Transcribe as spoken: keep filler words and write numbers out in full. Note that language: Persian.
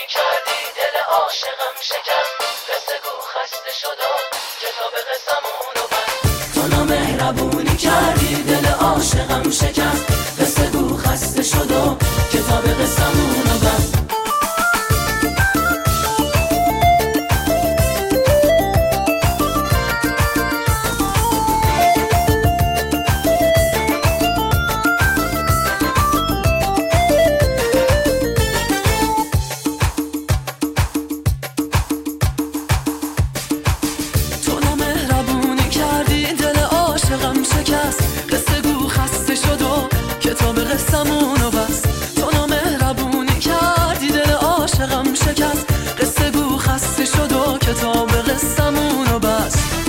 مهربونی کردی دل عاشقم شکست، قصه گو خسته شد و کتاب قصمونو بست. تو نامهربونی کردی دل عاشقم شکست، قصه گو خسته شد و کتاب قصمونو بست. قصه گو خسته شد و کتاب قصمونو بست. تو نامهربونی کردی دل عاشقم شکست، قصه گو خسته شد و کتاب قصمونو بست.